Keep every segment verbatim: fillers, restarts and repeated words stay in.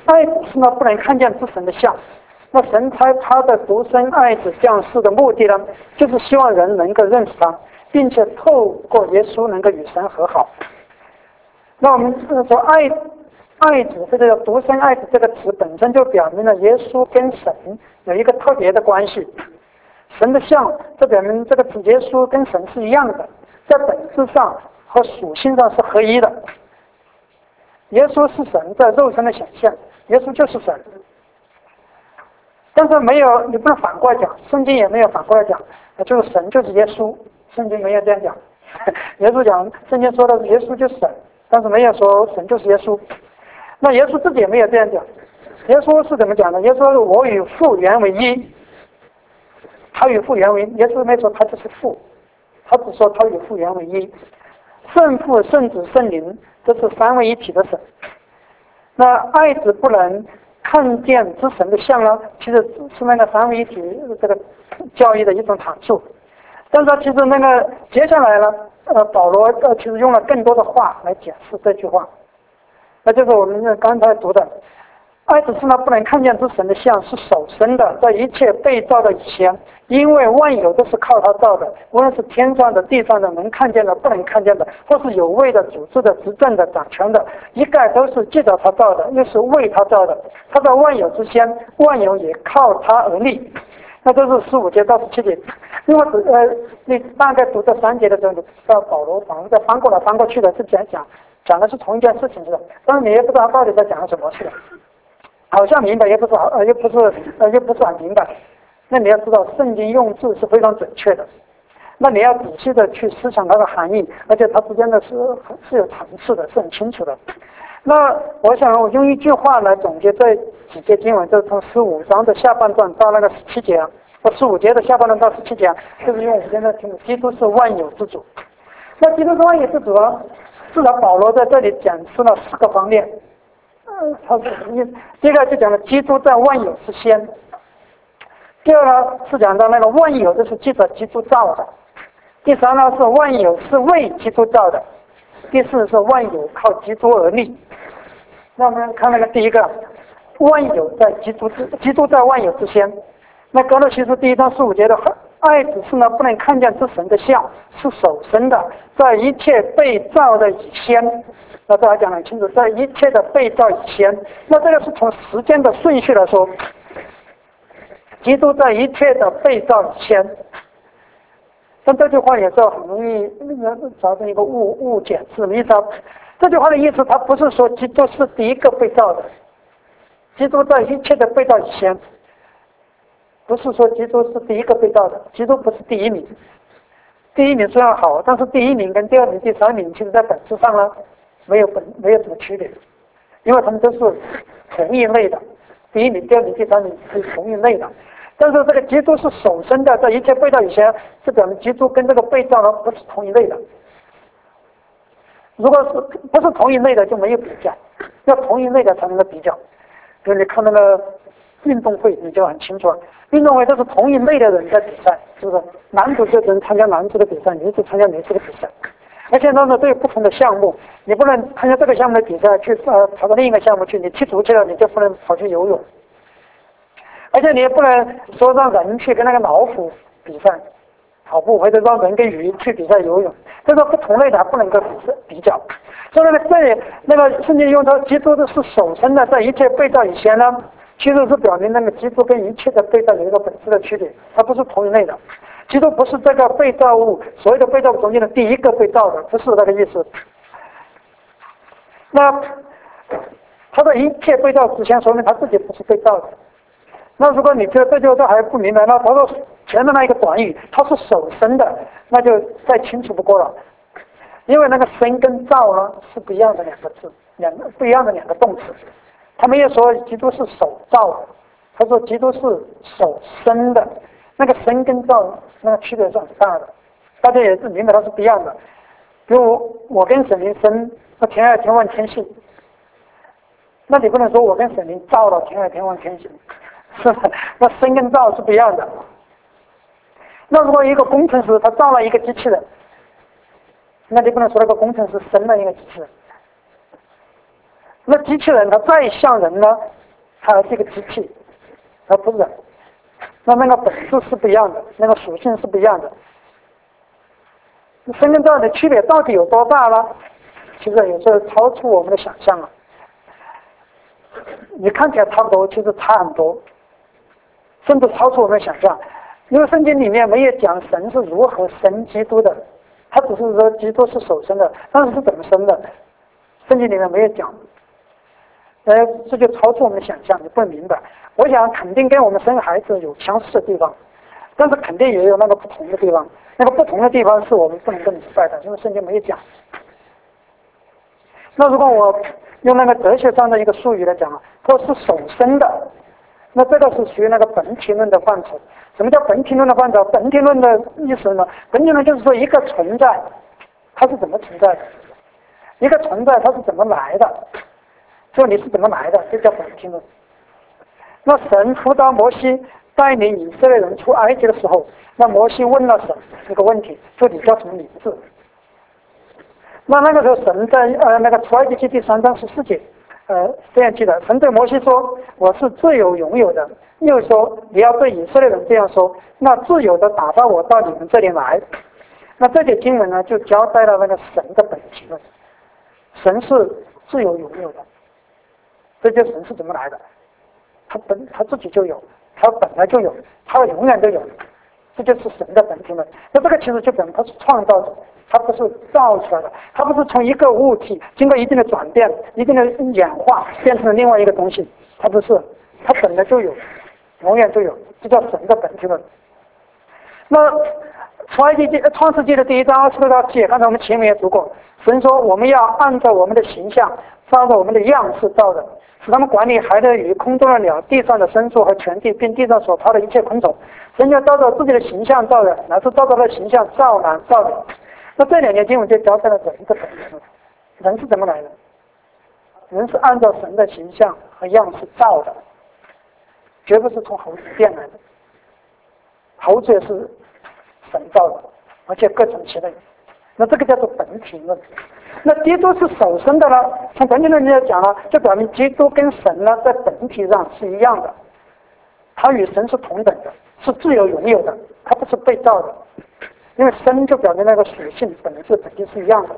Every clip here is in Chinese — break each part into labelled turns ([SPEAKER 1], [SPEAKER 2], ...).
[SPEAKER 1] 爱子是呢不能看见之神的像。那神差他的独生爱子降世的目的呢，就是希望人能够认识他，并且透过耶稣能够与神和好。那我们说爱爱子这个独生爱子这个词本身就表明了耶稣跟神有一个特别的关系。神的像，这表明这个词耶稣跟神是一样的，在本质上和属性上是合一的。耶稣是神在肉身的显现，耶稣就是神。但是没有，你不能反过来讲，圣经也没有反过来讲，就是神就是耶稣，圣经没有这样讲。耶稣讲，圣经说的是耶稣就是神，但是没有说神就是耶稣。那耶稣自己也没有这样讲，耶稣是怎么讲的？耶稣说我与父原为一，他与父原为一，耶稣没说他就是父，他只说他与父原为一。圣父、圣子、圣灵，这是三位一体的神。那爱子不能看见之神的像呢，其实只是那个三位一体这个教义的一种阐述。但是其实那个接下来呢，呃，保罗呃其实用了更多的话来解释这句话，那就是我们刚才读的，爱子是那不能看见之神的像，是首生的，在一切被造的以前，因为万有都是靠他造的，无论是天上的、地上的，能看见的、不能看见的，或是有位的、主治的、执政的、掌权的，一概都是借着他造的，又是为他造的。他在万有之先，万有也靠他而立。那这是十五节到十七节。因为呃，你大概读这三节的时候，你知道保罗反正在翻过来翻过去的，是讲讲讲的是同一件事情，是吧？但是你也不知道到底在讲什么事的。好像明白，也不是好，呃，又不是，呃，又不是很明白。那你要知道，圣经用字是非常准确的。那你要仔细的去思想它的含义，而且它之间的是是有层次的，是很清楚的。那我想我用一句话来总结这几节经文，就是从十五章的下半段到那个十七节啊，或十五节的下半段到十七节啊，就是用我们现在听的，基督是万有之主。那基督是万有之主啊，至少保罗在这里讲出了四个方面。嗯，他是什么意思？第一个就讲了基督在万有之先。第二呢是讲到那个万有这是记着基督造的。第三呢是万有是为基督造的。第四是万有靠基督而立。那我们看那个第一个，万有在基督之，基督在万有之先。那哥罗西书第一章十五节的爱子是呢不能看见之神的像，是首生的，在一切被造的以先。那这还讲得很清楚，在一切的被造以前，那这个是从时间的顺序来说，基督在一切的被造以前。但这句话也是很容易造成一个误误解，是什么意思啊？这句话的意思，它不是说基督是第一个被造的，基督在一切的被造以前，不是说基督是第一个被造的，基督不是第一名。第一名虽然好，但是第一名跟第二名、第三名，其实在本质上呢，没有本没有什么区别，因为他们都是同一类的，第一名、第二名、第三名是同一类的。但是这个基督是首生的，在一切被造以前，是表明基督跟这个被造呢不是同一类的。如果是不是同一类的，就没有比较，要同一类的才能够比较。比如你看那个运动会，你就很清楚了，运动会都是同一类的人在比赛，是不是？男足就只能参加男足的比赛，女子参加女子的比赛。而且呢，都有不同的项目，你不能参加这个项目的比赛去呃跑到另一个项目去。你踢足球你就不能跑去游泳，而且你也不能说让人去跟那个老虎比赛跑步，或者让人跟鱼去比赛游泳，这个不同类的还不能够比比较。所以呢，这里那个圣经用到基督的是首生的，在一切被造以前呢，其实是表明那个基督跟一切的被造有一个本质的区别，它不是同一类的。基督不是这个被造物，所有的被造物中间的第一个被造的，不是那个意思。那他的一切被造之前，说明他自己不是被造的。那如果你觉得这句话还不明白，那他说前面那一个短语，他是首生的，那就再清楚不过了。因为那个生跟造呢是不一样的两个字，两个不一样的两个动词。他没有说基督是首造的，他说基督是首生的。那个生跟造那个区别是很大的，大家也是明白它是不一样的。比如我跟神灵生，那天外天外天性，那你不能说我跟神灵造了天外天外天性，是吧？那生跟造是不一样的。那如果一个工程师他造了一个机器人，那你不能说那个工程师生了一个机器人。 那机器人它再像人呢，它还是一个机器，而不是人。那那个本质是不一样的，那个属性是不一样的。生跟造的区别到底有多大呢？其实有时候超出我们的想象了。你看起来差不多，其实差很多，甚至超出我们的想象。因为圣经里面没有讲神是如何生基督的，他只是说基督是首生的，但是是怎么生的，圣经里面没有讲。呃，这就超出我们的想象，你不能明白。我想肯定跟我们生孩子有相似的地方，但是肯定也有那个不同的地方。那个不同的地方是我们不能够明白的，因为圣经没有讲。那如果我用那个哲学上的一个术语来讲啊，它是首生的，那这个是属于那个本体论的范畴。什么叫本体论的范畴？本体论的意思呢？本体论就是说一个存在，它是怎么存在的？一个存在它是怎么来的？就你是怎么来的？这叫本体论。那神辅导摩西带领以色列人出埃及的时候，那摩西问了神一个问题，就你叫什么名字？那那个时候神在呃那个出埃及记第三章十四节，呃这样记得，神对摩西说：“我是自由拥有的。”又说：“你要对以色列人这样说，那自由的打发我到你们这里来。”那这节经文呢，就交代了那个神的本体论，神是自由拥有的。这就神是怎么来的？他本他自己就有，他本来就有，他永远都有，这就是神的本体论。那这个其实就表明他是创造者，他不是造出来的，他不是从一个物体经过一定的转变、一定的演化变成了另外一个东西，他不是，他本来就有，永远就有，这叫神的本体论。那出埃及记、创世纪的第一章二十六到七节，刚才我们前面也读过，神说我们要按照我们的形象，照着我们的样式造人，使他们管理海的鱼、空中的鸟、地上的牲畜和全地，并地上所爬的一切昆虫。神就照着自己的形象造人，乃是照着他的形象造男造女。那这两节经文就交代了人的本质。人是怎么来的？人是按照神的形象和样式造的，绝不是从猴子变来的。猴子也是神造的，而且各种其类。那这个叫做本体论。那基督是首生的呢？从本体论来讲呢，就表明基督跟神呢在本体上是一样的，他与神是同等的，是自由拥有的，他不是被造的。因为生就表明那个属性本质本体是一样的。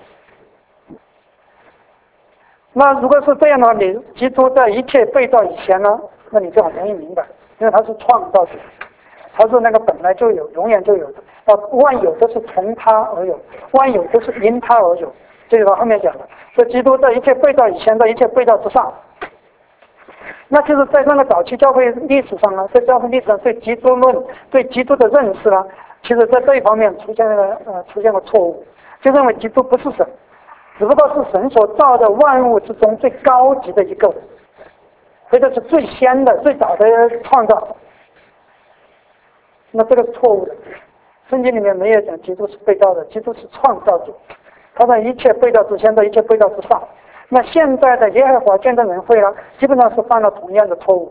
[SPEAKER 1] 那如果是这样的话，你基督在一切被造以前呢，那你就很容易明白，因为他是创造者，他是那个本来就有、永远就有的。那万有都是从他而有，万有都是因他而有。这个到后面讲的，所以基督在一切被造以前，在一切被造之上。那就是在那个早期教会历史上呢，在教会历史上对基督论、对基督的认识呢，其实在这一方面出现了呃出现了错误，就认为基督不是神，只不过是神所造的万物之中最高级的一个，所以这是最先的、最早的创造。那这个是错误的，圣经里面没有讲基督是被造的，基督是创造者，他在一切被造之前，在一切被造之上。那现在的耶和华见证人会呢，基本上是犯了同样的错误。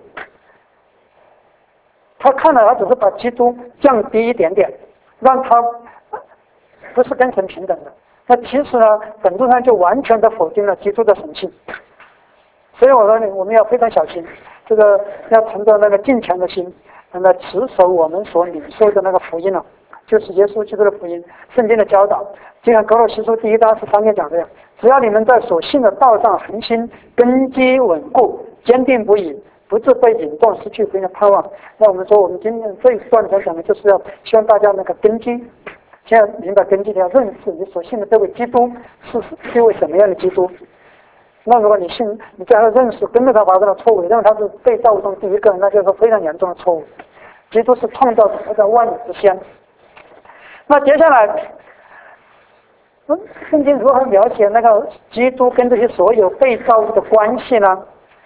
[SPEAKER 1] 他看了，他只是把基督降低一点点，让他不是跟神平等的。那其实呢，本质上就完全的否定了基督的神性。所以我说，我们要非常小心，这个要存着那个敬虔的心，来持守我们所领受的那个福音了，就是耶稣基督的福音，圣经的教导。就像格罗西书第一章十三节讲这样，只要你们在所信的道上恒心，根基稳固，坚定不移，不致被引动，失去福音的盼望。那我们说，我们今天这一段所讲的，就是要希望大家那个根基，先要明白根基，你要认识你所信的这位基督是是一位什么样的基督。那如果你信，你这样的认识跟着他发生了错误，认为他是被造物中第一个，那就是非常严重的错误。基督是创造者，他在万有之先。那接下来，嗯，圣经如何描写那个基督跟这些所有被造物的关系呢？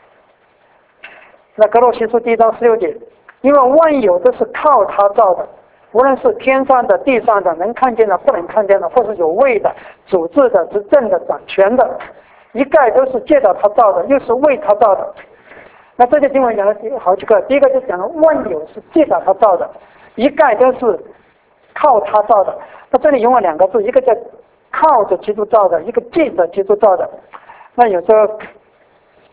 [SPEAKER 1] 那格罗西书第一章十六节，因为万有都是靠他造的，无论是天上的、地上的，能看见的、不能看见的，或是有位的、主治的、执政的、掌权的，一概都是借着他造的，又是为他造的。那这些经文讲了好几个，第一个就讲了万有是借着他造的，一概都是靠他造的。那这里用了两个字，一个叫靠着基督造的，一个借着基督造的。那有时候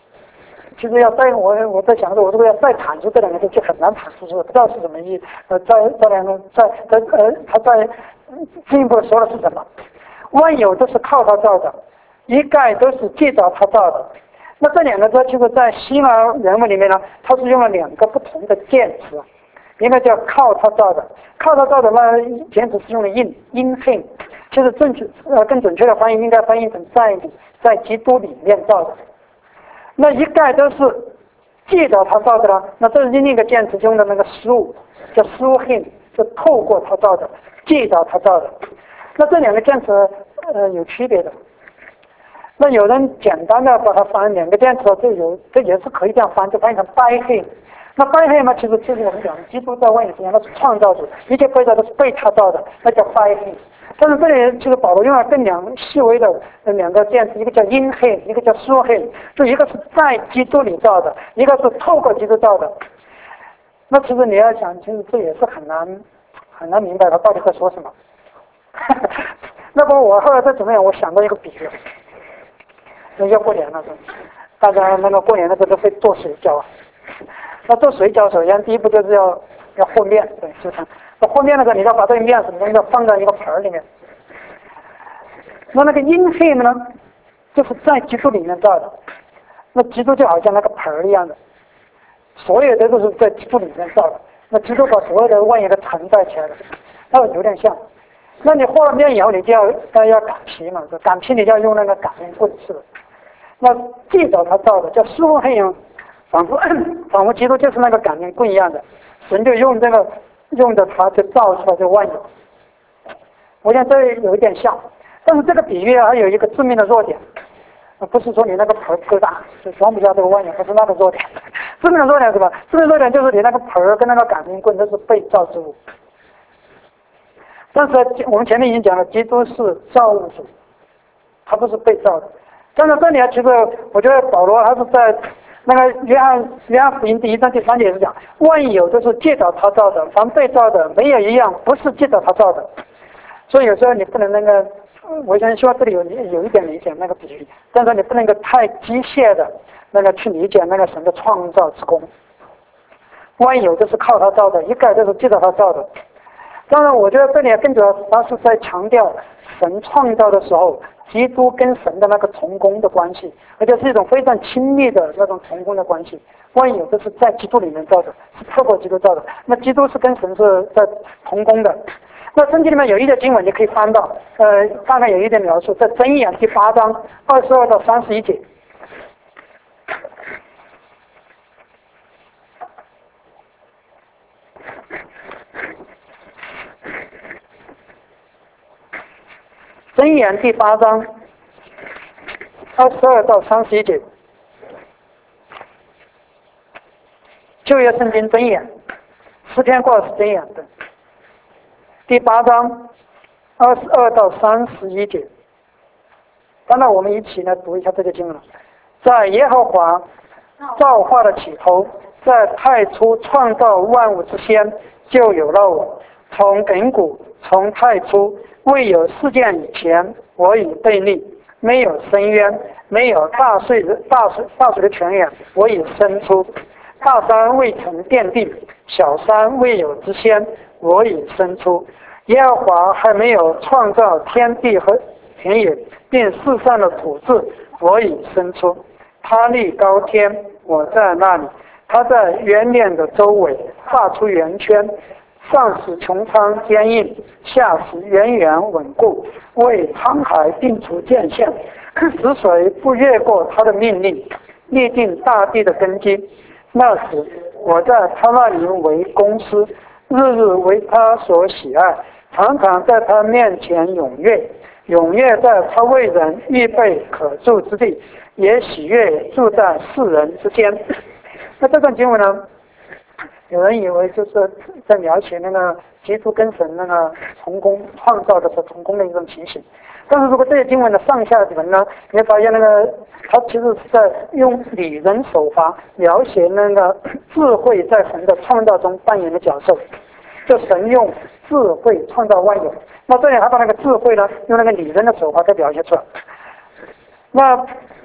[SPEAKER 1] 其实要再我我在想着，我如果要再阐述这两个字，就很难阐述出来，不知道是什么意思。呃，再这两个再再呃，他再进一步说的是什么？万有都是靠他造的，一概都是借着他造的。那这两个字，其实在希腊人文里面呢，它是用了两个不同的介词，一个叫靠他造的，靠他造的呢，简直是用了 in in him， 其实正确呃更准确的翻译应该翻译成在里在基督里面造的。那一概都是借着他造的了，那这是另一个介词用的那个 through， 叫 through him， 就透过他造的，借着他造的。那这两个介词呃有区别的。那有人简单的把它翻两个介词，这有这也是可以这样翻，就翻译成 by him。那 by him 嘛，其实就是我们讲的基督在万有之前他是创造主，一切被造都是被他造的，那叫 by him。但是这里其实保罗用了更两细微的两个介词，一个叫 in him， 一个叫 through him， 就一个是在基督里造的，一个是透过基督造的。那其实你要想，其实这也是很难很难明白他到底在说什么。那么我后来再怎么样，我想到一个比喻，那要过年了，大家那个过年的时候都会做水饺啊。那做水饺，首先第一步就是要要和面，对，就像那和面的时候，你要把这个面什么东西要放在一个盆儿里面。那那个 in him 呢，就是在基督里面造的。那基督就好像那个盆儿一样的，所有的都是在基督里面造的。那基督把所有的万有都承载起来了，那有点像。那你和了面以后，你就要要要擀皮嘛，擀皮你就要用那个擀面棍是的。那借着他造的叫书黑用。仿佛仿佛基督就是那个擀面棍一样的，神就用这个用着它就造出来这万有。我想这有一点像，但是这个比喻还有一个致命的弱点，不是说你那个盆够大就装不下这个万有，不是那个弱点。致命的弱点是吧？致命的弱点就是你那个盆跟那个擀面棍都是被造之物。但是我们前面已经讲了，基督是造物主，他不是被造的。但是这里其实我觉得保罗还是在那个约翰约翰福音第一章第三节也是讲，万有都是借着他造的，凡被造的没有一样不是借着他造的。所以有时候你不能那个，我想希望这里有有一点理解那个比喻，但是你不能够太机械的那个去理解那个神的创造之功。万有都是靠他造的，一概都是借着他造的。当然，我觉得这里更主要他是在强调神创造的时候，基督跟神的那个同工的关系，而且是一种非常亲密的那种同工的关系。万有都是在基督里面造的，是透过基督造的。那基督是跟神是在同工的。那圣经里面有一节经文你可以翻到，呃，大概有一点描述，在箴言第八章二十二到三十一节。箴言第八章二十二到三十一节，旧约圣经箴言，诗篇过是箴言的。第八章二十二到三十一节，当然我们一起来读一下这个经文。在耶和华造化的起头，在太初创造万物之先，就有了我。从亘古，从太初，未有事件以前，我已被立；没有深渊，没有大水的大水大水的泉源，我已生出。大山未曾奠定，小山未有之先，我已生出。耶和华还没有创造天地和田野，并世上的土质，我已生出。他立高天，我在那里；他在圆脸的周围画出圆圈，上使穹苍坚硬，下使远远稳固，为沧海定出界限，使水不越过他的命令，立定大地的根基。那时我在他那里为公司，日日为他所喜爱，常常在他面前踊跃，踊跃在他为人预备可住之地，也喜悦住在世人之间。那这段经文呢，有人以为就是在描写那个基督跟神那个同工创造的时候同工的一种情形。但是如果这些经文的上下文呢，你会发现那个他其实是在用拟人手法描写那个智慧在神的创造中扮演的角色。就神用智慧创造万有，那这里还把那个智慧呢用那个拟人的手法给表现出来。那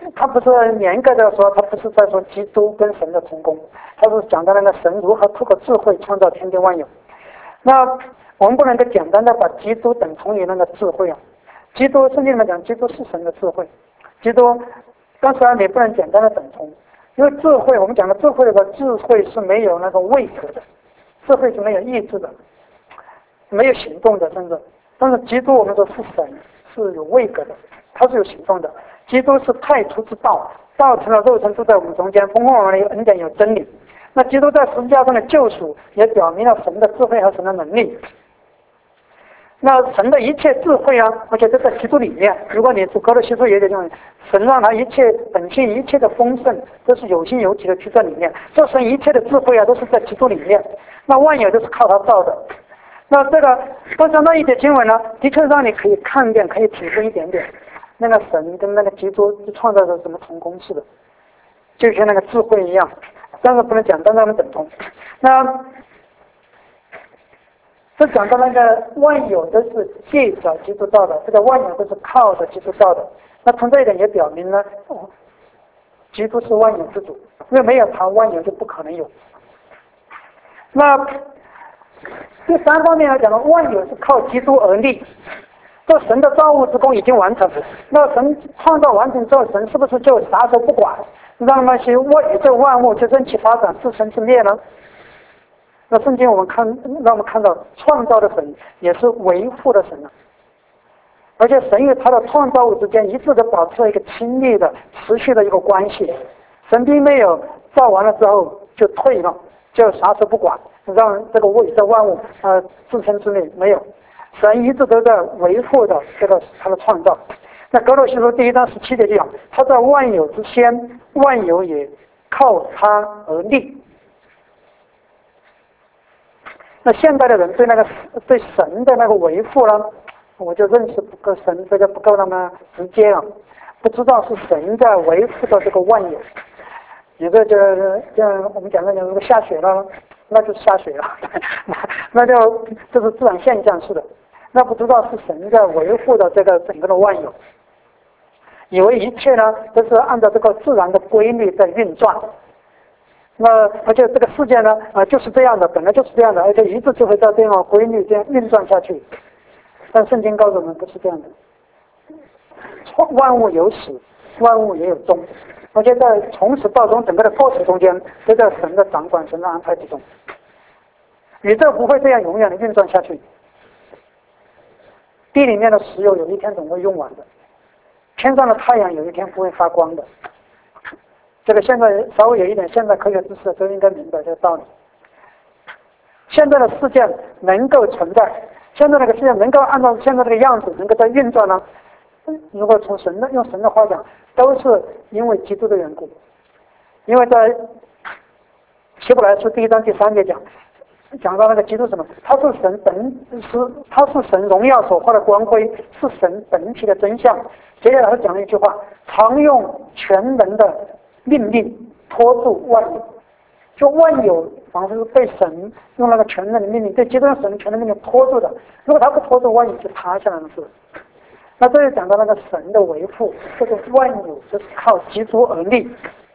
[SPEAKER 1] 他不是严格的说，他不是在说基督跟神的同工，他是讲到那个神如何透过智慧创造天地万有。那我们不能够简单的把基督等同于那个智慧啊。基督圣经里面讲，基督是神的智慧，基督，但是你不能简单的等同，因为智慧，我们讲的智慧的智慧是没有那个位格的，智慧是没有意志的，没有行动的，甚至，但是基督我们说是神，是有位格的，它是有行动的。基督是太初之道，道成了肉身住在我们中间，丰丰满满的有恩典有真理。那基督在十字架上的救赎，也表明了神的智慧和神的能力。那神的一切智慧啊，而且都在基督里面。如果你读哥罗西书也有用，神让他一切本性一切的丰盛，都是有形有体的居在里面。这神一切的智慧啊，都是在基督里面。那万有都是靠他造的。那这个，但是那一节经文呢，的确让你可以看见，可以体会一点点，那个神跟那个基督创造的什么同工似的，就像那个智慧一样。但是不能讲到那么等同。那这讲到那个万有都是借着基督造的，这个万有都是靠着基督造的。那从这一点也表明呢，哦，基督是万有之主，因为没有他，万有就不可能有。那第三方面来讲呢，万有是靠基督而立。这神的造物之功已经完成，那神创造完成之后，神是不是就撒手不管，让那些万宇宙万物就任其发展，自生自灭呢？那圣经我们看，让我们看到创造的神也是维护的神啊，而且神与他的创造物之间一直的保持了一个亲密的、持续的一个关系。神并没有造完了之后就退了，就撒手不管，让这个宇宙万物呃自生自灭，没有。神一直都在维护的这个他的创造。那格罗西书第一章十七节就讲，他在万有之先，万有也靠他而立。那现代的人对那个对神的那个维护呢，我就认识不够神，这个不够那么直接了，不知道是神在维护的这个万有。有的就像我们讲的，如果下雪了，那就下雪了，那就这是自然现象似的。那不知道是神在维护的这个整个的万有，以为一切呢都是按照这个自然的规律在运转。那而且这个世界呢啊、呃、就是这样的，本来就是这样的，而且一直就会在这样的规律这样运转下去。但圣经告诉我们不是这样的，万物有始，万物也有终，而且在从始到终整个的过程中间都在神的掌管、神的安排之中。宇宙不会这样永远的运转下去，地里面的石油有一天总会用完的，天上的太阳有一天不会发光的。这个现在稍微有一点现代科学知识都应该明白这个道理。现在的世界能够存在，现在这个世界能够按照现在这个样子能够在运转呢，如果从神的用神的话讲，都是因为基督的缘故。因为在希伯来书第一章第三节讲讲到那个基督什么，他是神本是他是神荣耀所化的光辉，是神本体的真相。接下来他讲了一句话，常用全能的命令托住万有，就万有仿佛是被神用那个全能的命令，对基督的神全能的命令托住的。如果他不托住，万有就塌下来了，是不是？那这就讲到那个神的维护，这个万有就是靠基督而立。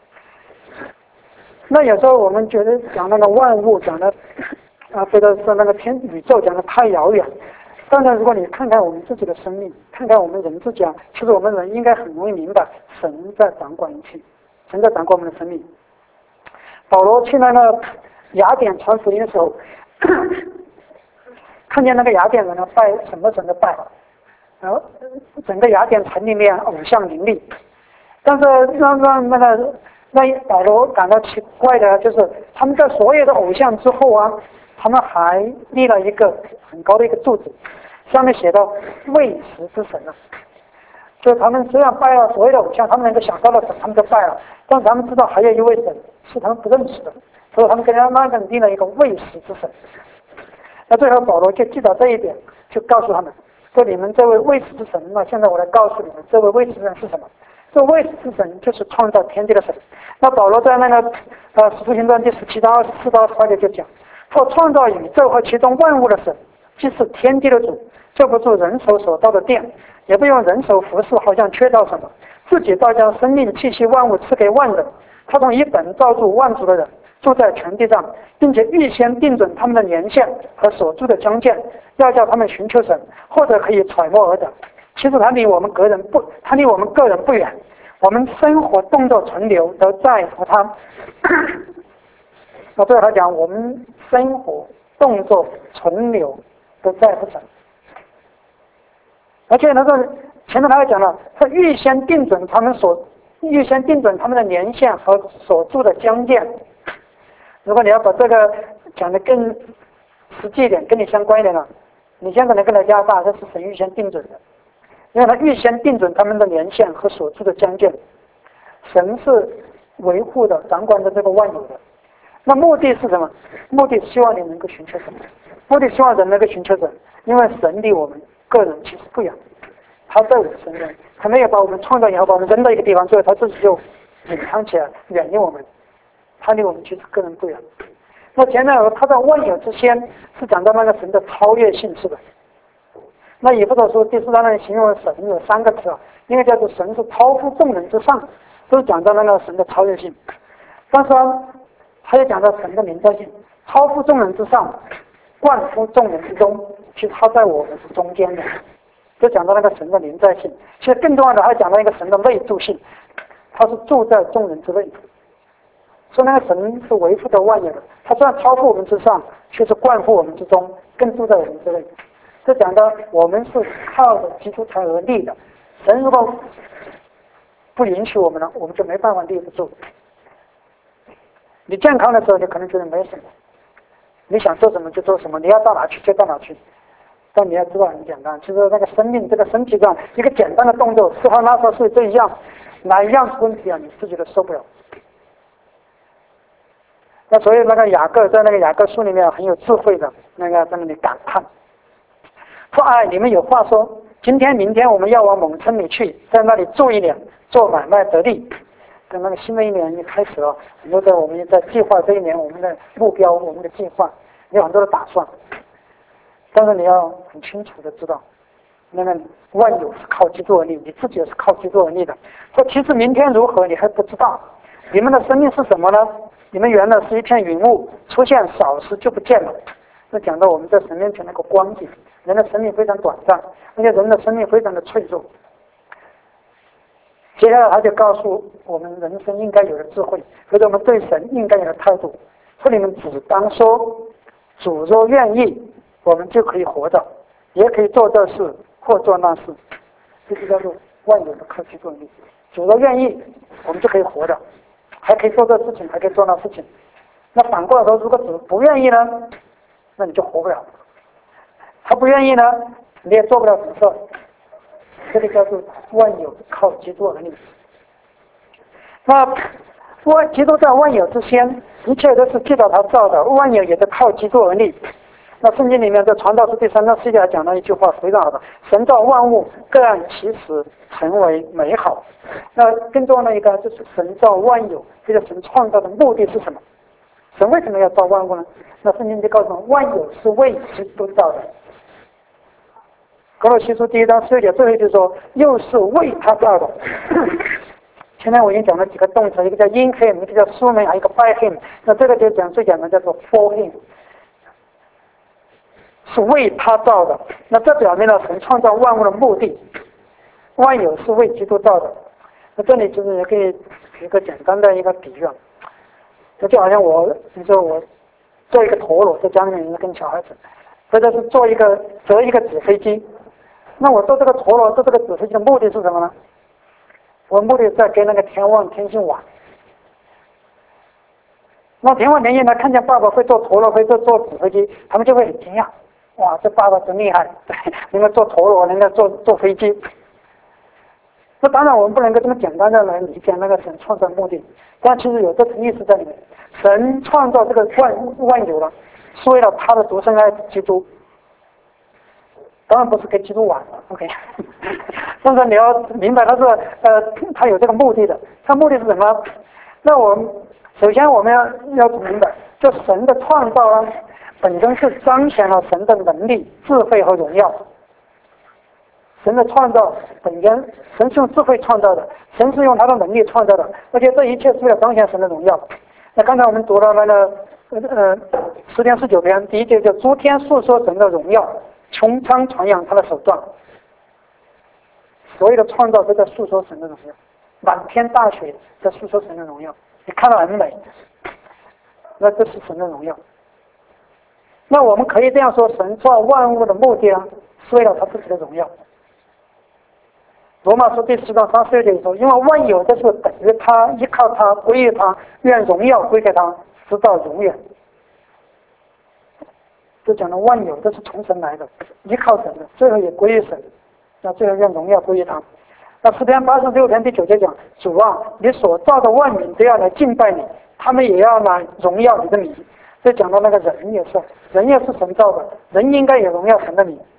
[SPEAKER 1] 那有时候我们觉得讲那个万物讲的啊，或者是那个天宇宙讲的太遥远。当然，如果你看看我们自己的生命，看看我们人自己啊，其实我们人应该很容易明白，神在掌管一切，神在掌管我们的生命。保罗去那个雅典传福音的时候，看见那个雅典人呢拜什么神的拜，然后整个雅典城里面偶像林立，但是让让那个那保罗感到奇怪的就是，他们在所有的偶像之后啊，他们还立了一个很高的一个柱子，上面写到未识之神啊。就他们虽然拜了所有的偶像，他们能够想到的神他们都拜了，但是他们知道还有一位神是他们不认识的，所以他们跟他那个立了一个未识之神。那最后保罗就记到这一点，就告诉他们说，你们这位未识之神呢，现在我来告诉你们，这位未识之神是什么？这未识之神就是创造天地的神。那保罗在那个呃使徒行传第十七章二十四到二十八节就讲，或创造宇宙和其中万物的神，既是天地的主，就不住人手所造的殿，也不用人手服侍，好像缺少什么， 自己倒将生命气息万物赐给万人。他从一本造住万族的人，住在全地上，并且预先定准他们的年限和所住的疆界，要叫他们寻求神，或者可以揣摩而得。其实他离我们个人不，他离我们个人不远。我们生活动作存留都在乎他。那最后他讲，我们生活动作存留都在乎神。而且那个前面他还讲了，他预先定准他们所预先定准他们的年限和所住的疆界。如果你要把这个讲得更实际一点，跟你相关一点了，你现在能跟来加拿大，这是神预先定准的，因为他预先定准他们的年限和所住的疆界。神是维护的、掌管着这个万有的。那目的是什么？目的希望你能够寻求神，目的希望人能够寻求神，因为神离我们个人其实不远，他在我们身边，他没有把我们创造以后把我们扔到一个地方，最后他自己就隐藏起来，远离我们，他离我们其实个人不远。那前面他在万有之先是讲到那个神的超越性质的。那以弗所书第四章那里形容神有三个词啊，一个叫做神是超乎众人之上，都讲到那个神的超越性。但是呢，他也讲到神的临在性，超乎众人之上，贯乎众人之中。其实他在我们是中间的，就讲到那个神的临在性。其实更重要的，还讲到一个神的内住性，他是住在众人之内。所以那个神是维护的万有的，他虽然超乎我们之上，却是贯乎我们之中，更住在我们之内。这讲到我们是靠着基督才而立的，神如果不允许我们了，我们就没办法立得住。你健康的时候，你可能觉得没什么，你想做什么就做什么，你要到哪去就到哪去。但你要知道很简单，其实那个生命这个身体上一个简单的动作，吃喝拉撒睡这一样，哪一样出问题啊，你自己都受不了。那所以那个雅各在那个雅各书里面很有智慧的，那个在那里感叹说：“哎，你们有话说，今天明天我们要往蒙城里去，在那里住一年，做买卖得利。”等那个新的一年一开始了，很多在我们在计划这一年我们的目标、我们的计划，有很多的打算。但是你要很清楚的知道，那个万有是靠基督而立，你自己也是靠基督而立的。说其实明天如何你还不知道，你们的生命是什么呢？你们原来是一片云雾，出现少时就不见了。这讲到我们在神面前那个光景，人的生命非常短暂，而且人的生命非常的脆弱。接下来他就告诉我们人生应该有的智慧，或者我们对神应该有的态度。说你们只当说，主若愿意，我们就可以活着，也可以做这事或做那事。这就叫做万有的靠基督而立。主若愿意，我们就可以活着，还可以做这事情，还可以做那事情。那反过来说，如果主不愿意呢，那你就活不了。他不愿意呢，你也做不了什么事。这个叫做万有靠基督而立。那万基督在万有之先，一切都是记到他造的，万有也是靠基督而立。那圣经里面在传道书第三章十一节讲了一句话非常好的：神造万物各按其时成为美好。那更重要的一个就是神造万有，这个神创造的目的是什么？神为什么要造万物呢？那圣经就告诉我们，万有是为基督造的。格罗西书第一章十六节最后一句说，又是为他造的。前面我已经讲了几个动词，一个叫 in him， 一个叫 through him， 还有一个 by him。那这个就讲最简单，叫做 for him， 是为他造的。那这表明了神创造万物的目的，万有是为基督造的。那这里就是也可以举一个简单的一个比喻啊，那就好像我，你说我做一个陀螺，在家里面跟小孩子，或者是做一个折一个纸飞机。那我做这个陀螺，做这个纸飞机的目的是什么呢？我目的在跟那个天望天性玩。那天望天性呢，看见爸爸会做陀螺，会做做纸飞机，他们就会很惊讶，哇，这爸爸真厉害，能够做陀螺，能够做做飞机。那当然我们不能够这么简单的来理解那个神创造目的，但其实有这层意思在里面。神创造这个万万有了，是为了他的独生爱子基督。当然不是跟基督玩了 ，OK。但是你要明白，他是呃，他有这个目的的。他目的是什么？那我们首先我们要要明白，就神的创造呢，本身是彰显了神的能力、智慧和荣耀。 神的创造本源，神是用智慧创造的，神是用他的能力创造的，而且这一切是为了彰显神的荣耀。那刚才我们读了那个呃十篇十九篇，第一节叫诸天述说神的荣耀，穹苍传扬他的手段。所有的创造都在诉说神的荣耀，满天大雪在诉说神的荣耀，你看到很美，那这是神的荣耀。那我们可以这样说，神造万物的目的呢，是为了他自己的荣耀。罗马书第十章三十六节说，因为万有都是等于他，依靠他，归于他，愿荣耀归给他，直到永远。就讲了万有都是从神来的，依靠神的，最后也归于神，那最后愿荣耀归于他。那诗篇八十六篇第九节讲，主啊，你所造的万民都要来敬拜你，他们也要来荣耀你的名。这讲到那个人也是，人也是神造的，人应该也荣耀神的名。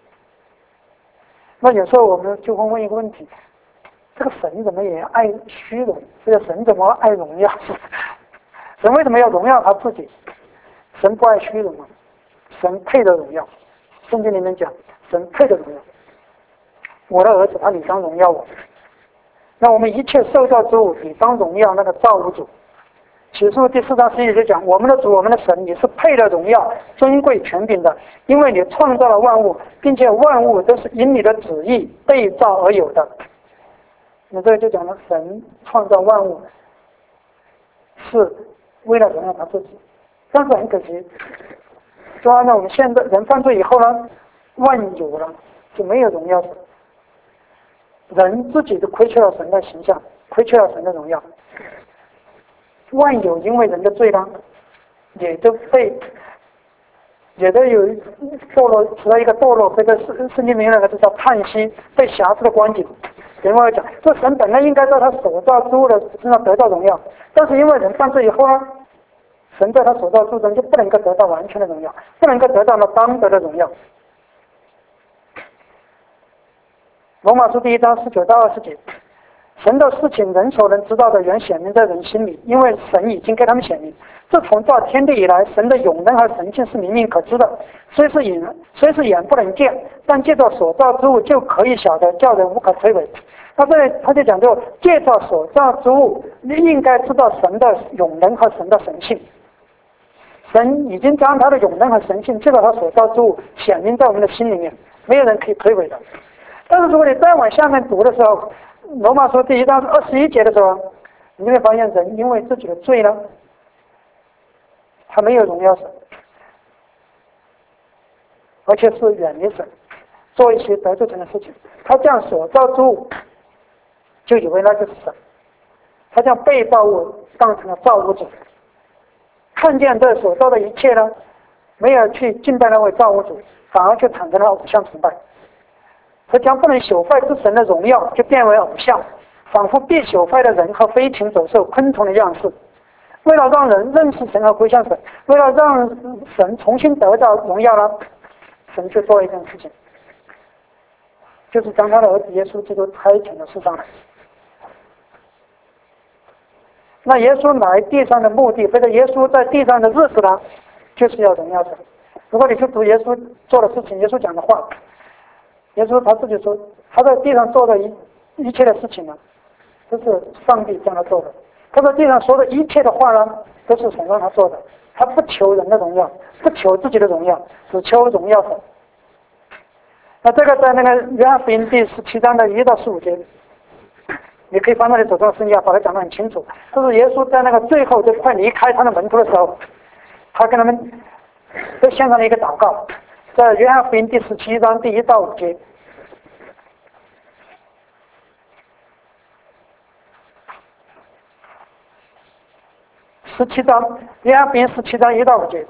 [SPEAKER 1] 那有时候我们就会问一个问题，这个神怎么也爱虚荣？这个神怎么爱荣耀？神为什么要荣耀他自己？神不爱虚荣吗？神配得荣耀。圣经里面讲，神配得荣耀。我的儿子，他理当荣耀我。那我们一切受造之物理当荣耀那个造物主。启示录第四章十一节讲，我们的主，我们的神，你是配得荣耀、尊贵、权柄的，因为你创造了万物，并且万物都是因你的旨意被造而有的。那这个就讲了，神创造万物是为了荣耀他自己，但是很可惜，就按照我们现在人犯罪以后呢，万有了就没有荣耀神，人自己都亏缺了神的形象，亏缺了神的荣耀。万有因为人的罪呢，也都被也都有堕落，处在一个堕落，这个圣圣经里面那个就叫叹息，被辖制的光景。人会讲，这神本来应该在他所造之物的身上得到荣耀，但是因为人犯罪以后呢，神在他所造之物中就不能够得到完全的荣耀，不能够得到那当得的荣耀。罗马书第一章十九到二十节。神的事情人所能知道的原显明在人心里，因为神已经给他们显明。自从造天地以来，神的永能和神性是明明可知的，虽是眼虽是眼不能见，但借着所造之物就可以晓得，叫人无可推诿。那这里他就讲究借着所造之物，你应该知道神的永能和神的神性。神已经将他的永能和神性借着他所造之物显明在我们的心里面，没有人可以推诿的。但是如果你再往下面读的时候，罗马书第一章二十一节的时候，你会发现人因为自己的罪呢，他没有荣耀神，而且是远离神，做一些得罪神的事情。他将所造之物就以为那就是神，他将被造物当成了造物主，看见这所造的一切呢，没有去敬拜那位造物主，反而就产生了偶像崇拜。他将不能朽坏之神的荣耀就变为偶像，仿佛必朽坏的人和飞禽走兽、昆虫的样式。为了让人认识神和归向神，为了让神重新得到荣耀呢，神去做一件事情，就是将他的儿子耶稣基督差遣到世上来。那耶稣来地上的目的，或者耶稣在地上的日子呢，就是要荣耀神。如果你去读耶稣做的事情，耶稣讲的话，耶稣他自己说，他在地上做的一一切的事情呢，都是上帝将他做的。他在地上说的一切的话呢，都是神让他做的。他不求人的荣耀，不求自己的荣耀，只求荣耀神。那这个在那个约翰福音第十七章的一到十五节，你可以翻到你手中的圣经，把它讲得很清楚。就是耶稣在那个最后就快离开他的门徒的时候，他跟他们都献上了一个祷告。在约翰福音第十七章第一到五节，十七章，约翰福音十七章一到五节，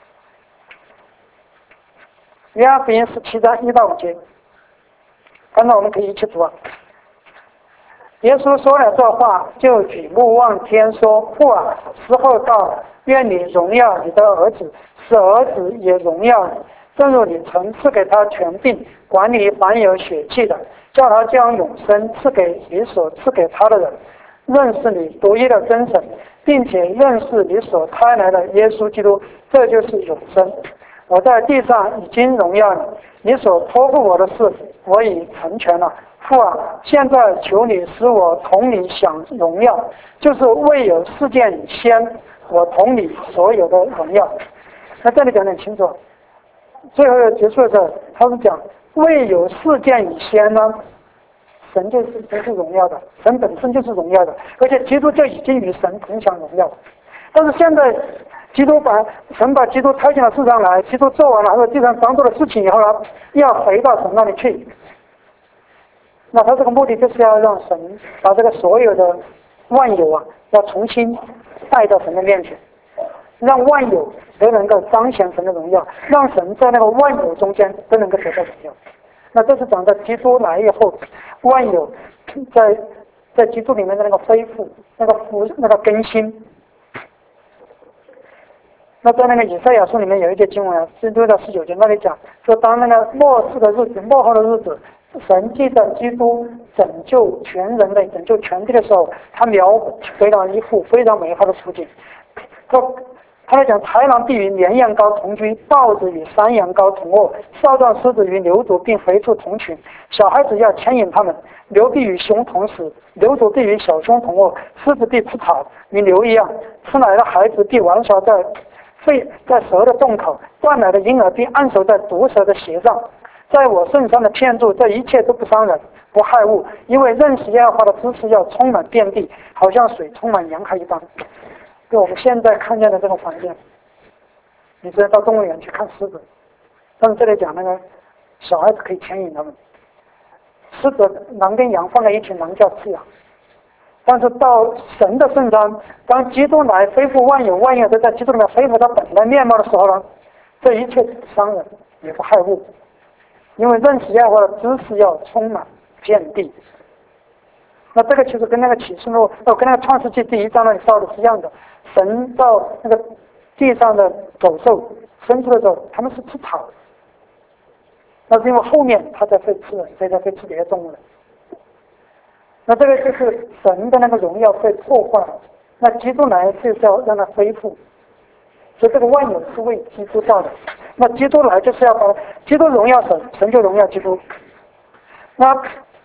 [SPEAKER 1] 约翰福音十七章一到五节，刚才我们可以一起读啊。耶稣说了这话，就举目望天说：“父啊，时候到了，愿你荣耀你的儿子，使儿子也荣耀你。正如你曾赐给他权柄，管理凡有血气的，叫他将永生赐给你所赐给他的人，认识你独一的真神，并且认识你所差来的耶稣基督，这就是永生。我在地上已经荣耀你， 你所托付我的事，我已成全了。父啊，现在求你使我同你享荣耀，就是未有事件以先，我同你所有的荣耀。那这里讲得很清楚，最后结束的时候，他是讲未有事件以先呢，神就是就是荣耀的，神本身就是荣耀的，而且基督就已经与神同享荣耀。但是现在基督把神把基督差遣到世上来，基督做完了还有地上帮助的事情以后呢，要回到神那里去。那他这个目的就是要让神把这个所有的万有啊，要重新带到神的面前，让万有都能够彰显神的荣耀，让神在那个万有中间都能够得到荣耀。那这是讲到基督来以后，万有在在基督里面的那个恢复，那个复那个更新。那在那个以赛亚书里面有一节经文啊，十六到十九节那里讲说，当那个末世的日子、末后的日子，神借着基督拯救全人类、拯救全地的时候，他描绘了一幅非常美好的图景。他他在讲豺狼必与绵羊羔同居，豹子与山羊羔同卧，少壮狮子与牛犊并肥畜同群，小孩子要牵引他们，牛必与熊同食，牛犊必与小熊同卧，狮子必吃草，与牛一样，吃奶的孩子必玩耍在肺在蛇的洞口，断奶的婴儿必按手在毒蛇的鞋上。在我圣上的片注，这一切都不伤人，不害物，因为认识耶和华的知识要充满遍地，好像水充满洋海一般。就我们现在看见的这种环境，你只能到动物园去看狮子，但是这里讲那个小孩子可以牵引他们，狮子狼跟羊放在一起，狼叫吃羊。但是到神的圣山，当基督来恢复万有，万有都在基督里面恢复它本来面貌的时候呢，这一切不伤人，也不害物，因为认识耶和华的知识要充满遍地。那这个其实跟那个启示录，呃，跟那个创世纪第一章那里说的是一样的。神到那个地上的走兽生出的时候，他们是吃草的，那是因为后面他才会吃人，所以才会吃别的动物的。那这个就是神的那个荣耀被破坏了，那基督来就是要让它恢复，所以这个万有是为基督造的。那基督来就是要把基督荣耀神，神就荣耀基督。那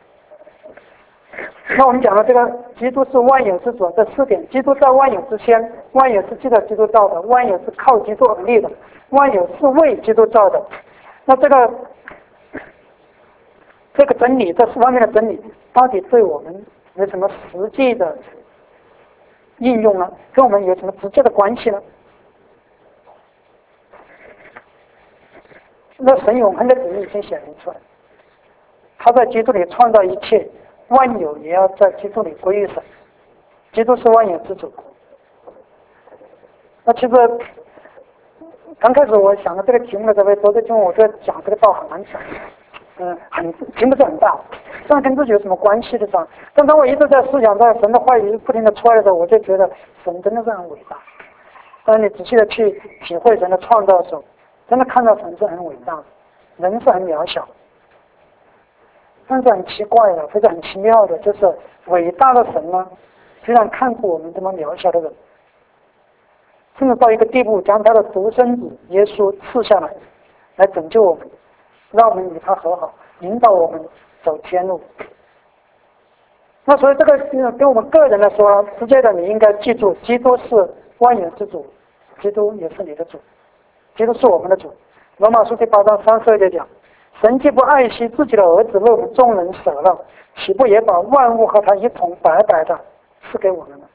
[SPEAKER 1] 那我们讲了这个基督是万有之主这四点，基督在万有之先，万有是记得基督造的，万有是靠基督而立的，万有是为基督造的。那这个这个真理，这四方面的真理，到底对我们有什么实际的应用呢？跟我们有什么直接的关系呢？那神永恒的旨意已经显明出来，他在基督里创造一切，万有也要在基督里归于神，基督是万有之主。那其实刚开始我想到这个题目的时候，昨天我觉得讲这个道很难讲，嗯，很题目是很大，这样跟自己有什么关系的上？但当我一直在思想在神的话语不停的出来的时候，我就觉得神真的是很伟大。当你仔细的去体会神的创造的时候，真的看到神是很伟大的，人是很渺小。但是很奇怪的，或者很奇妙的，就是伟大的神呢，居然看顾我们这么渺小的人，甚至到一个地步，将他的独生子耶稣赐下来，来拯救我们，让我们与他和好，引导我们走天路。那所以这个跟我们个人来说，直接的你应该记住，基督是万有之主，基督也是你的主，基督是我们的主。罗马书第八章三十二节讲，神既不爱惜自己的儿子为我们众人舍了，岂不也把万物和他一同白白的赐给我们呢？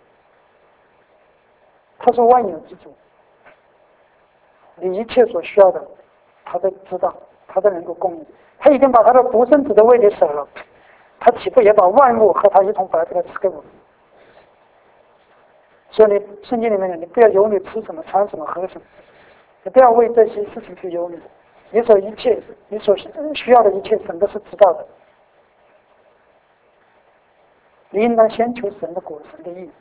[SPEAKER 1] 他是万有之主，你一切所需要的他都知道，他都能够供应，他已经把他的独生子的位给舍了，他岂不也把万物和他一同白白的赐给我们？所以你圣经里面，你不要忧虑吃什么穿什么喝什么，你不要为这些事情去忧虑，你所一切你所需要的一切神都是知道的，你应当先求神的国神的义。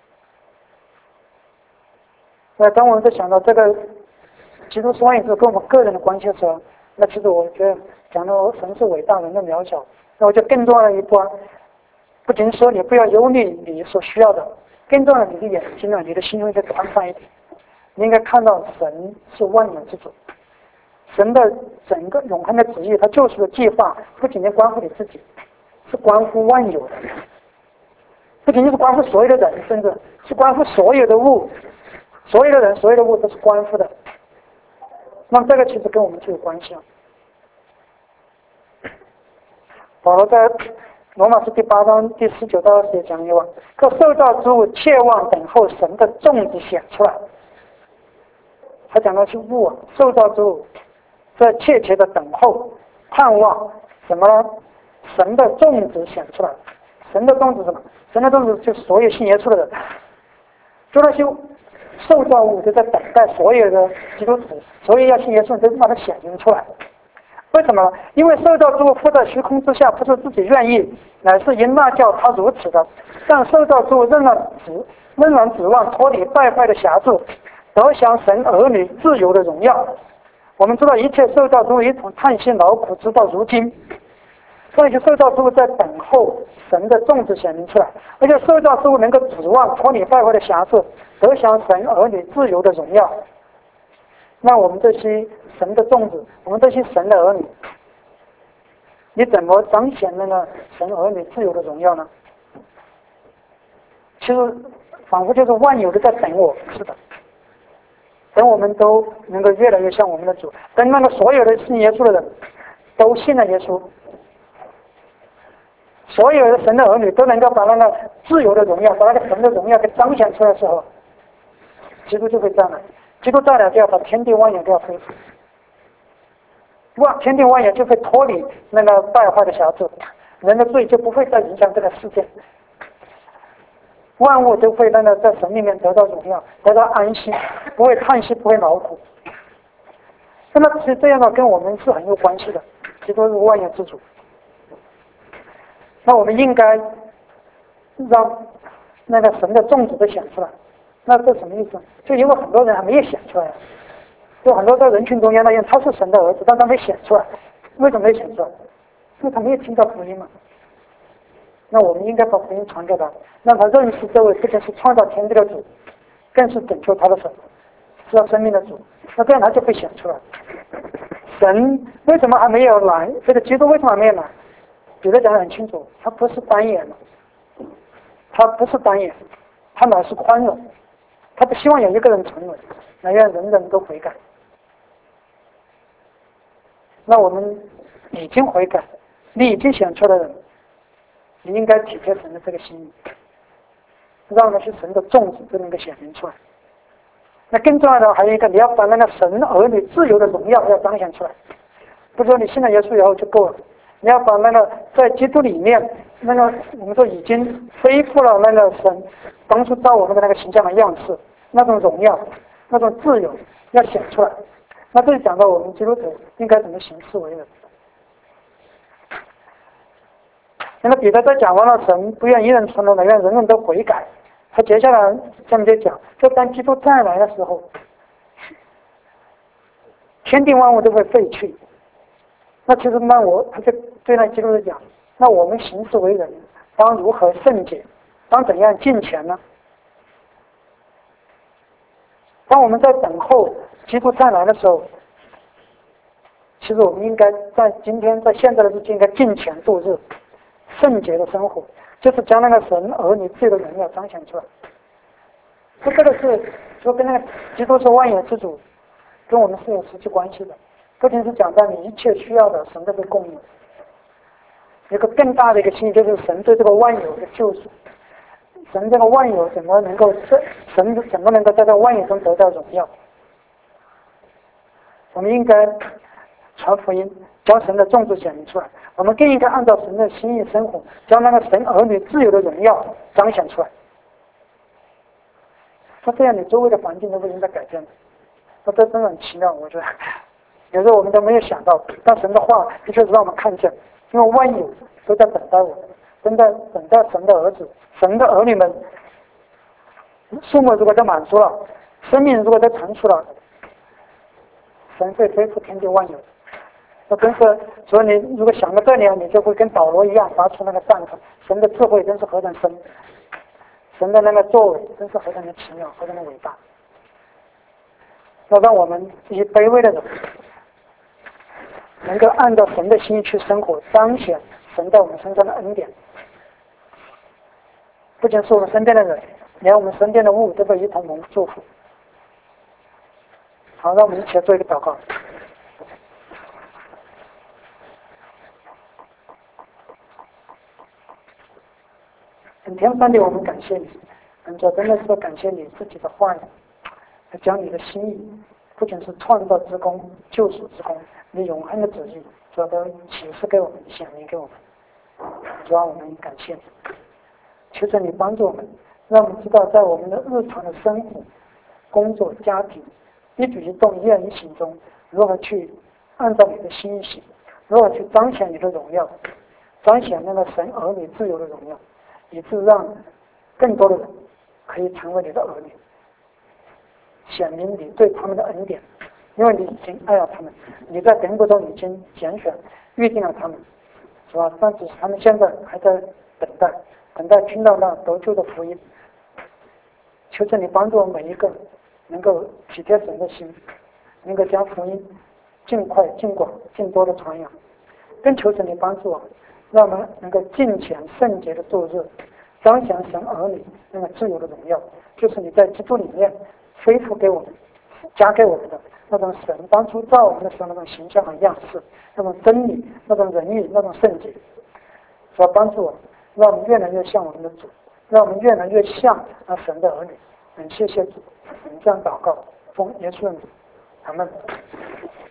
[SPEAKER 1] 那当我们在想到这个基督是万有之主跟我们个人的关系的时候，那其实我觉得讲到神是伟大人的渺小，那我就更重要的一步啊，不仅说你不要忧虑你所需要的，更重要的你的眼睛啊，你的心应该宽泛一点，你应该看到神是万有之主， 神的整个永恒的旨意，他救赎的计划，不仅仅关乎你自己，是关乎万有的，不仅仅是关乎所有的人，甚至是关乎所有的物，所有的人，所有的物都是关乎的。那么这个其实跟我们就有关系了。保罗在罗马书第八章第十九到二十节讲有啊，可受造之物切望等候神的种子显出来。他讲的是物啊，受造之物在切切的等候盼望什么呢？神的种子显出来。神的种子是什么？神的种子就是所有信耶稣的人，就那些受造物就在等待所有的基督徒，所有要信耶稣都把它显明出来。为什么？因为受造之物附在虚空之下，不是自己愿意，乃是因那叫他如此的。但受造之物仍然指仍然指望脱离败坏的辖制，得享神儿女自由的荣耀。我们知道一切受造之物一同叹息劳苦，直到如今。这些受造之物在等候神的种子显明出来，而且受造之物能够指望脱离败坏的辖制，得享神儿女自由的荣耀。那我们这些神的种子，我们这些神的儿女，你怎么彰显那个神儿女自由的荣耀呢？其实仿佛就是万有都在等我，是的，等我们都能够越来越像我们的主，等那个所有的信耶稣的人都信了耶稣，所有的神的儿女都能够把那个自由的荣耀，把那个神的荣耀给彰显出来的时候，基督就会站了。基督再来就要把天地万有都要恢复，万天地万有就会脱离那个败坏的辖制，人的罪就不会再影响这个世界，万物都会那个在神里面得到荣耀，得到安息，不会叹息，不会劳苦。那么其实这样的跟我们是很有关系的，基督是万有之主。那我们应该让那个神的种子都显出来。那这什么意思？就因为很多人还没有显出来，就很多在人群中间那样，他是神的儿子，但他没显出来。为什么没显出来？因为他没有听到福音嘛。那我们应该把福音传给他，让他认识这位不仅是创造天地的主，更是拯救他的神，是他生命的主。那这样他就会显出来。神为什么还没有来？这个基督为什么还没有来？彼得讲得很清楚，他不是单眼的，他不是单眼，他乃是宽容。他不希望有一个人沉沦，乃愿人人都悔改。那我们已经悔改，你已经显出来的人，你应该体贴神的这个心意，让那些神的种子都能够显明出来。那更重要的还有一个，你要把那个神儿女自由的荣耀要彰显出来。不是说你信了耶稣以后就够了，你要把那个在基督里面那个我们说已经恢复了那个神当初造我们的那个形象的样式，那种荣耀，那种自由要显出来。那这里讲到我们基督徒应该怎么行事为人。那么彼得在讲完了神不愿一人沉沦，乃愿人人都悔改，他接下来下面就讲，就当基督再来的时候，天地万物都会废去。那其实那我他就对那基督徒讲，那我们行事为人当如何圣洁，当怎样敬虔呢？当我们在等候基督再来的时候，其实我们应该在今天在现在的日子应该敬虔度日，圣洁的生活，就是将那个神儿女自己的荣耀彰显出来。这个是说跟那个基督是万有之主，跟我们是有实际关系的。不仅是讲到你一切需要的神都会供应，一个更大的一个心意就是神对这个万有的救赎。神这个万有怎么能够在神怎么能够在这个万有中得到荣耀？我们应该传福音，将神的种子显明出来。我们更应该按照神的心意生活，将那个神儿女自由的荣耀彰显出来。那这样你周围的环境都不应该改变。那这真的很奇妙，我觉得有时候我们都没有想到，但神的话的确是让我们看见，因为万有都在等待我们，都在等待神的儿子，神的儿女们数目如果都满足了，生命如果都成熟了，神会恢复天地万有。那真是，所以你如果想到这里，你就会跟保罗一样发出那个赞叹：神的智慧真是何等深，神的那个作为真是何等的奇妙，何等的伟大。那让我们这些卑微的人， 能够按照神的心意去生活，彰显神在我们身上的恩典。不仅是我们身边的人，连我们身边的物都被一同蒙祝福。好，让我们一起来做一个祷告。天父上帝，我们感谢你，嗯，主真的是感谢你自己的话语，将你的心意，不仅是创造之功、救赎之功，你永恒的旨意，主都启示给我们，显明给我们。主要我们感谢你，求求你帮助我们，让我们知道在我们的日常的生活、工作、家庭一举一动、一言一行中，如何去按照你的心意行，如何去彰显你的荣耀，彰显那个神儿女自由的荣耀，以致让更多的人可以成为你的儿女，显明你对他们的恩典，因为你已经爱了他们，你在本国中已经拣选、预定了他们，是吧？但只是他们现在还在等待，等待听到那得救的福音。求求你帮助我们每一个能够体贴神的心，能够将福音尽快、尽广、尽多的传扬。更求求你帮助我们，让我们能够敬虔圣洁的度日，彰显神儿女那个自由的荣耀，就是你在基督里面恢复给我们、加给我们的那种神当初造我们的时候那种形象和样式，那种真理、那种仁义、那种圣洁，主要帮助我们，让我们越来越像我们的主，让我们越来越像那神的儿女。嗯，谢谢主，我们这样祷告，奉耶稣的名，阿门。